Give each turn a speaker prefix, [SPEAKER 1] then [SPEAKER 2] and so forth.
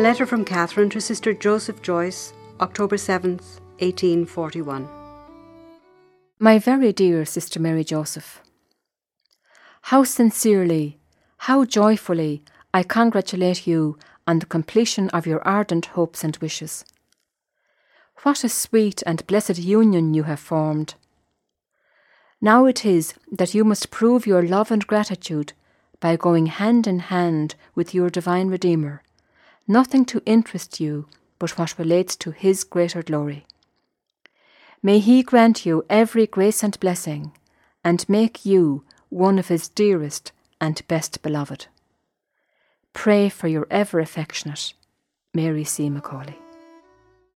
[SPEAKER 1] letter from Catherine to Sister Joseph Joyce, October 7th, 1841.
[SPEAKER 2] My very dear Sister Mary Joseph, how sincerely, how joyfully I congratulate you on the completion of your ardent hopes and wishes. What a sweet and blessed union you have formed. Now it is that you must prove your love and gratitude by going hand in hand with your divine Redeemer, nothing to interest you but what relates to His greater glory. May He grant you every grace and blessing, and make you one of His dearest and best beloved. Pray for your ever affectionate Mary C. Macaulay.